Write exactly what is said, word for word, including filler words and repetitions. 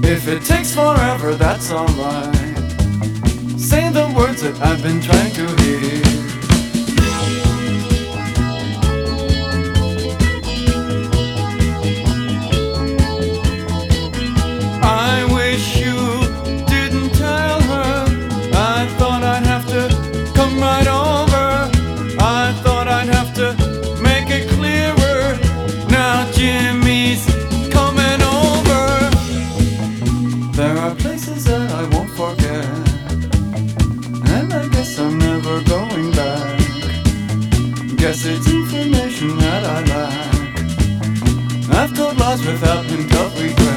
If it takes forever, that's alright. Say the words that I've been trying to hear. I wish you didn't tell her. I thought I'd have to come right over. I thought I'd have to make it clearer. Now Jimmy's coming over. There are places that I won't forget, and I guess I'm never going back. Guess it's information that I lack. I've told lies without hint of regret.